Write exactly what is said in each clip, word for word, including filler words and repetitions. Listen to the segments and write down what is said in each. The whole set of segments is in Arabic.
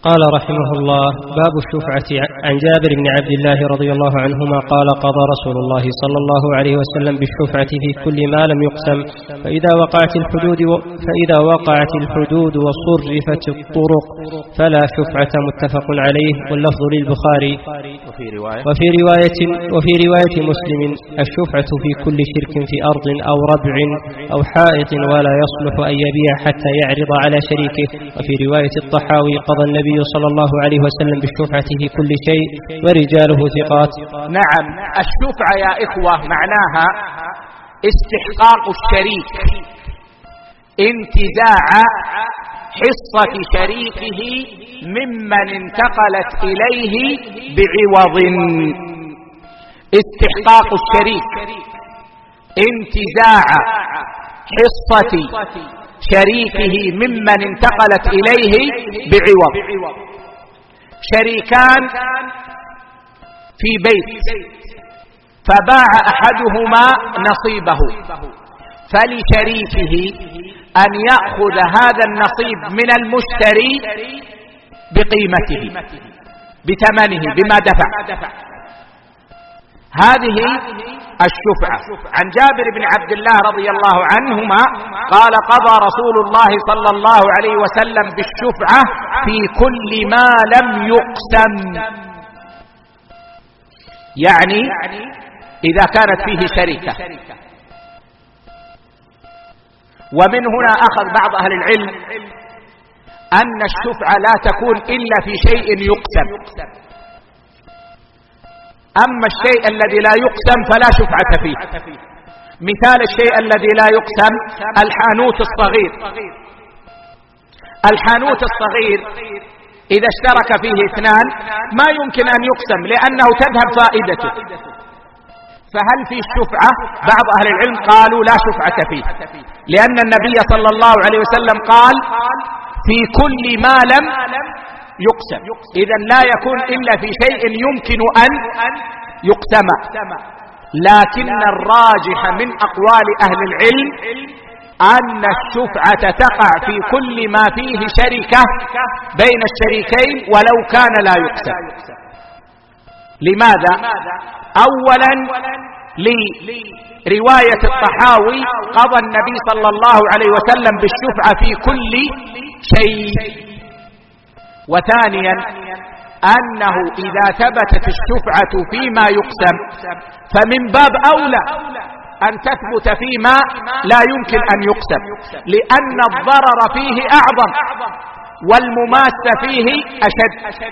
قال رحمه الله: باب الشفعة. عن جابر بن عبد الله رضي الله عنهما قال: قضى رسول الله صلى الله عليه وسلم بالشفعة في كل ما لم يقسم، فإذا وقعت الحدود و... فإذا وقعت الحدود وصرفت الطرق فلا شفعة. متفق عليه، واللفظ للبخاري. وفي رواية وفي رواية وفي رواية مسلم: الشفعة في كل شرك في أرض أو ربع أو حائط، ولا يصلح أن يبيع حتى يعرض على شريكه. وفي رواية الطحاوي: قضى النبي صلى الله عليه وسلم بالشفعة في كل شيء ورجاله ثقات. نعم، الشفعة يا إخوة معناها استحقاق الشريك، انتزاع حصة شريكه ممن انتقلت إليه بعوض. استحقاق الشريك انتزاع حصة شريكه ممن انتقلت إليه بعوض. شريكان في بيت فباع أحدهما نصيبه، فلشريكه أن يأخذ هذا النصيب من المشتري بقيمته، بثمنه، بما دفع. هذه الشفعة. عن جابر بن عبد الله رضي الله عنهما قال: قضى رسول الله صلى الله عليه وسلم بالشفعة في كل ما لم يقسم، يعني إذا كانت فيه شركة. ومن هنا أخذ بعض أهل العلم أن الشفعة لا تكون إلا في شيء يقسم، أما الشيء الذي لا يقسم فلا شفعة فيه. مثال الشيء الذي لا يقسم: الحانوت الصغير. الحانوت الصغير إذا اشترك فيه اثنان ما يمكن أن يقسم لأنه تذهب فائدته، فهل في الشفعة؟ بعض أهل العلم قالوا لا شفعة فيه، لأن النبي صلى الله عليه وسلم قال: في كل ما لم يقسم. إذن لا يكون إلا في شيء يمكن أن يقسم. لكن الراجح من أقوال أهل العلم أن الشفعة تقع في كل ما فيه شركة بين الشريكين ولو كان لا يقسم. لماذا؟ أولا لرواية الطحاوي: قضى النبي صلى الله عليه وسلم بالشفعة في كل شيء. وثانيا أنه إذا ثبتت الشفعة فيما يقسم فمن باب أولى أن تثبت فيما لا يمكن أن يقسم، لأن الضرر فيه أعظم والمماس فيه أشد.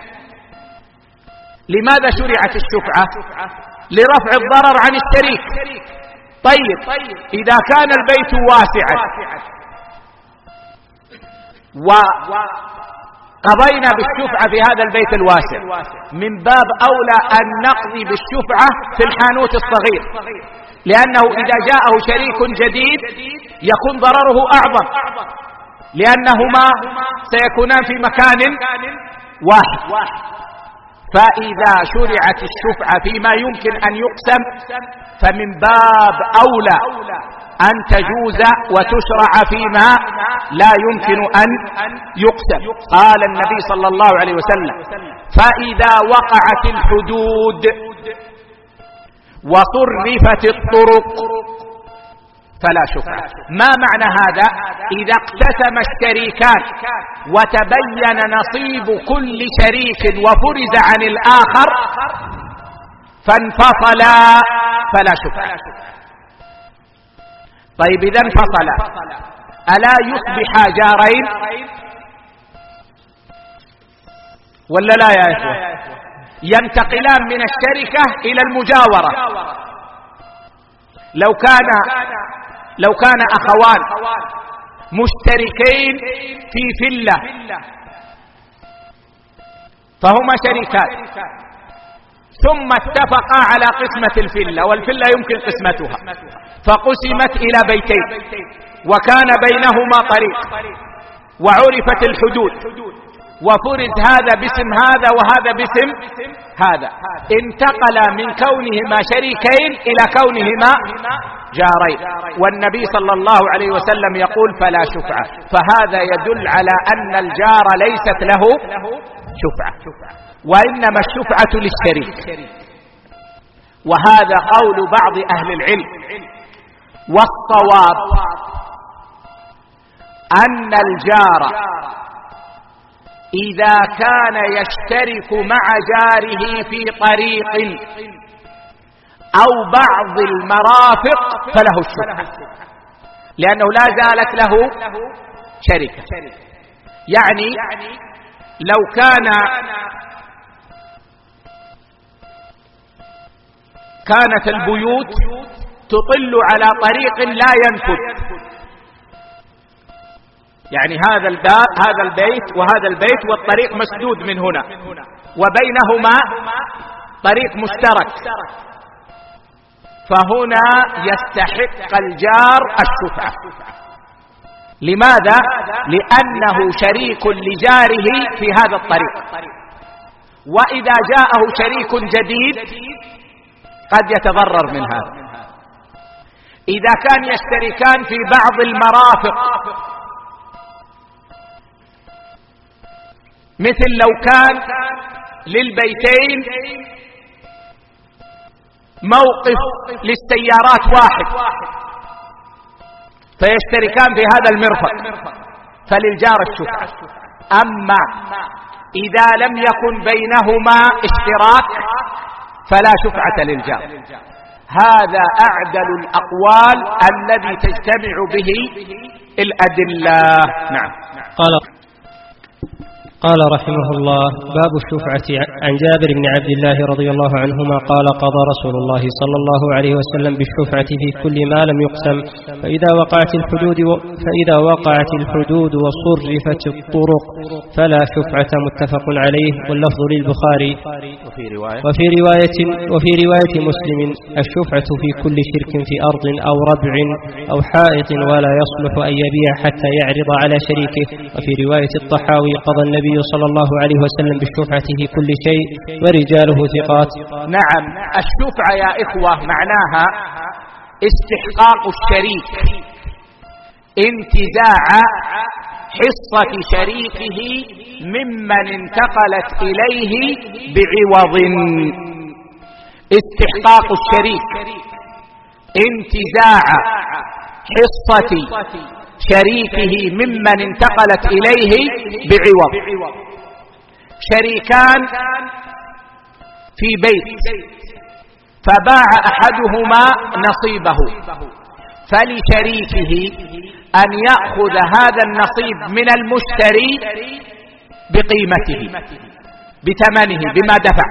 لماذا شرعت الشفعة؟ لرفع الضرر عن الشريك. طيب، إذا كان البيت واسعا وقضينا بالشفعة في هذا البيت الواسع، من باب أولى أن نقضي بالشفعة في الحانوت الصغير، لأنه إذا جاءه شريك جديد يكون ضرره أعظم، لأنهما سيكونان في مكان واحد. فإذا شرعت الشفعة فيما يمكن أن يقسم فمن باب أولى أن تجوز وتشرع فيما لا يمكن أن يقسم. قال النبي صلى الله عليه وسلم: فإذا وقعت الحدود وصرفت الطرق فلا شفعة. ما معنى هذا؟ إذا اقتسم الشريكان وتبين نصيب كل شريك وفرز عن الآخر فانفصلا فلا شفعة. طيب، إذا انفصلا ألا يصبح جارين ولا لا يا إخوة؟ ينتقلان من الشركة إلى المجاورة. لو كان لو كان أخوان مشتركين في فلة فهما شريكان، ثم اتفقا على قسمة الفلة، والفلة يمكن قسمتها، فقسمت إلى بيتين وكان بينهما طريق وعرفت الحدود وفرز هذا باسم هذا وهذا باسم هذا، انتقل من كونهما شريكين إلى كونهما جارين. والنبي صلى الله عليه وسلم يقول: فلا شفعة. فهذا يدل على أن الجار ليست له شفعة، وإنما الشفعة للشريك. وهذا قول بعض أهل العلم، والصواب أن الجار إذا كان يشترك مع جاره في طريق أو بعض المرافق فله الشفعة، لأنه لا زالت له شركة. يعني لو كان كانت البيوت تطل على طريق لا ينفذ، يعني هذا الباب هذا البيت وهذا البيت والطريق مسدود من هنا وبينهما طريق مشترك، فهنا يستحق الجار الشفعة. لماذا؟ لأنه شريك لجاره في هذا الطريق، وإذا جاءه شريك جديد قد يتضرر من هذا. إذا كان يشتركان في بعض المرافق، مثل لو كان للبيتين موقف للسيارات واحد فيشتركان في هذا المرفق فللجار الشفعة. أما إذا لم يكن بينهما اشتراك فلا شفعة للجار. هذا أعدل الأقوال الذي تجتمع به الأدلة. نعم. قال قال رحمه الله: باب الشفعة. عن جابر بن عبد الله رضي الله عنهما قال: قضى رسول الله صلى الله عليه وسلم بالشفعة في كل ما لم يقسم، فإذا وقعت الحدود و... فإذا وقعت الحدود وصرفت الطرق فلا شفعة. متفق عليه، واللفظ للبخاري. وفي رواية وفي رواية وفي رواية مسلم: الشفعة في كل شرك في أرض أو ربع أو حائط ولا يصلح أن يبيع حتى يعرض على شريكه. وفي رواية الطحاوي: قضى النبي صلى الله عليه وسلم بالشفعة في كل شيء ورجاله ثقات. نعم. الشفعة يا إخوة معناها استحقاق الشريك انتزاع حصة شريكه ممن انتقلت إليه بعوض. استحقاق الشريك انتزاع حصة شريكه ممن انتقلت إليه بعوض. شريكان في بيت فباع أحدهما نصيبه، فلشريكه أن يأخذ هذا النصيب من المشتري بقيمته بثمنه بما دفع.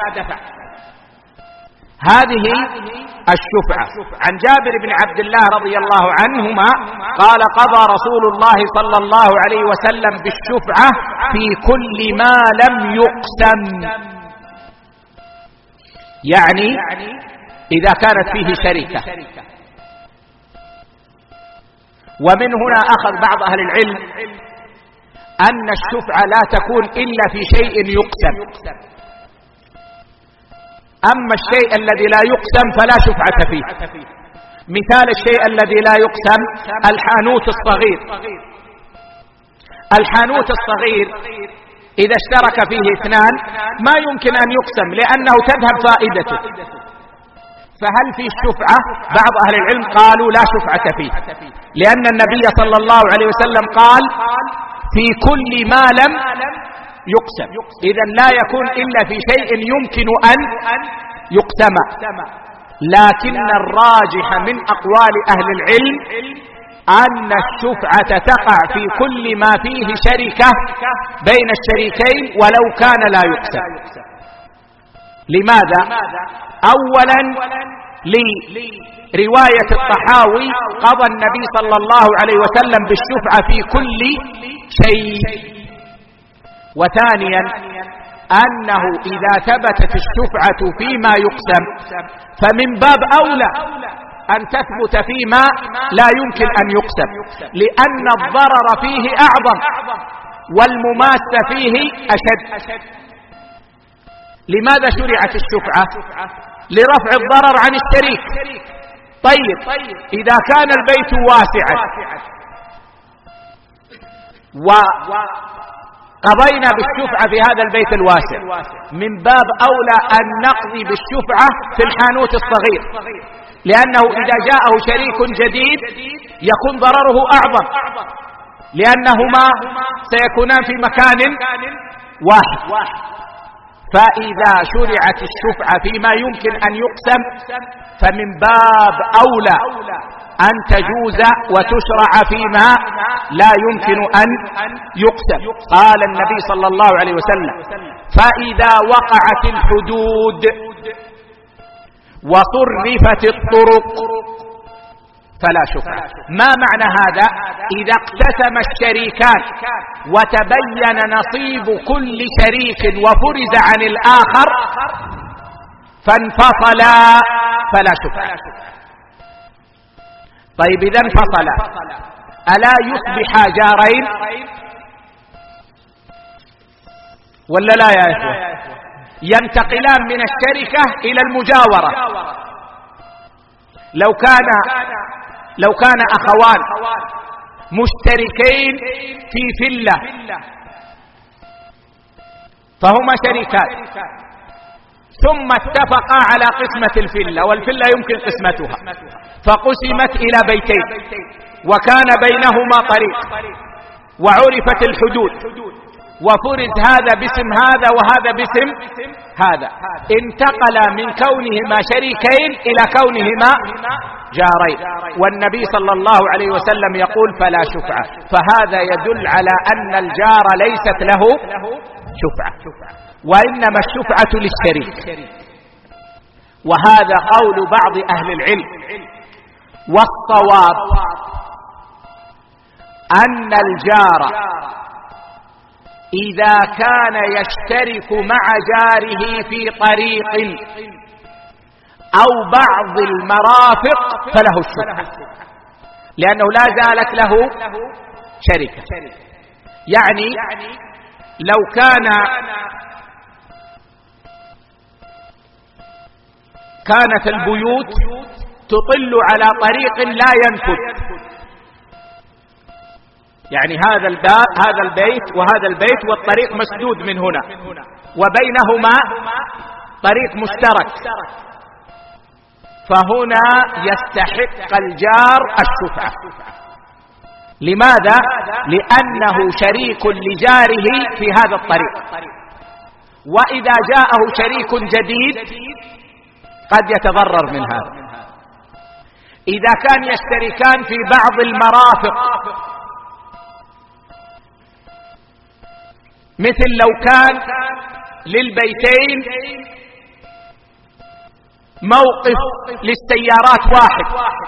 هذه الشفعة. عن جابر بن عبد الله رضي الله عنهما قال: قضى رسول الله صلى الله عليه وسلم بالشفعة في كل ما لم يقسم، يعني إذا كانت فيه شركة. ومن هنا أخذ بعض أهل العلم أن الشفعة لا تكون إلا في شيء يقسم، أما الشيء الذي لا يقسم فلا شفعة فيه. مثال الشيء الذي لا يقسم الحانوت الصغير. الحانوت الصغير إذا اشترك فيه اثنان ما يمكن أن يقسم لأنه تذهب فائدته، فهل في الشفعة؟ بعض أهل العلم قالوا لا شفعة فيه، لأن النبي صلى الله عليه وسلم قال: في كل ما لم يقسم. إذن لا يكون إلا في شيء يمكن أن يقسم. لكن الراجح من أقوال أهل العلم أن الشفعة تقع في كل ما فيه شركة بين الشريكين ولو كان لا يقسم. لماذا؟ أولا لرواية الطحاوي: قضى النبي صلى الله عليه وسلم بالشفعة في كل شيء. وثانيا أنه إذا ثبتت الشفعة فيما يقسم فمن باب أولى أن تثبت فيما لا يمكن أن يقسم، لأن الضرر فيه أعظم والمماس فيه أشد. لماذا شرعت الشفعة؟ لرفع الضرر عن الشريك. طيب إذا كان البيت واسعا قضينا بالشفعة في هذا البيت الواسع، من باب أولى أن نقضي بالشفعة في الحانوت الصغير، لأنه إذا جاءه شريك جديد يكون ضرره أعظم، لأنهما سيكونان في مكان واحد. فإذا شرعت الشفعة فيما يمكن أن يقسم فمن باب أولى أن تجوز وتشرع فيما لا يمكن أن يقسم. قال النبي صلى الله عليه وسلم: فإذا وقعت الحدود وصرفت الطرق فلا شفعة. ما معنى هذا؟ إذا اقتسم الشريكان وتبين نصيب كل شريك وفرز عن الآخر فانفصلا فلا شفعة. طيب إذا انفصلا ألا يصبح جارين ولا لا يا إخوة؟ ينتقلان من الشركة إلى المجاورة. لو كان لو كان أخوان مشتركين في فلة فهما شريكان، ثم اتفقا على قسمة الفلة، والفلة يمكن قسمتها، فقسمت إلى بيتين وكان بينهما طريق وعرفت الحدود وفرز هذا باسم هذا وهذا باسم هذا، انتقل من كونهما شريكين إلى كونهما جارين، والنبي صلى الله عليه وسلم يقول فلا شفعة. فهذا يدل على أن الجار ليست له شفعة، وإنما الشفعة للشريك. وهذا قول بعض أهل العلم، والصواب أن الجار إذا كان يشترك مع جاره في طريق أو بعض المرافق فله الشفعة، لأنه لا زالت له شركة. يعني لو كان كانت البيوت تطل على طريق لا ينفذ، يعني هذا الباب هذا البيت وهذا البيت والطريق مسدود من هنا وبينهما طريق مشترك، فهنا يستحق الجار الشفعة. لماذا؟ لأنه شريك لجاره في هذا الطريق، وإذا جاءه شريك جديد قد يتضرر من هذا. إذا كان يشتركان في بعض المرافق، مثل لو كان للبيتين موقف للسيارات واحد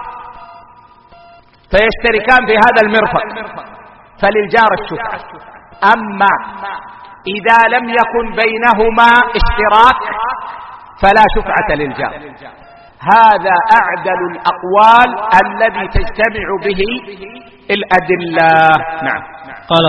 فيشتركان في هذا المرفق فللجار الشفعة. أما إذا لم يكن بينهما اشتراك فلا شفعة للجار. هذا أعدل الأقوال الذي تجتمع به الأدلة. نعم.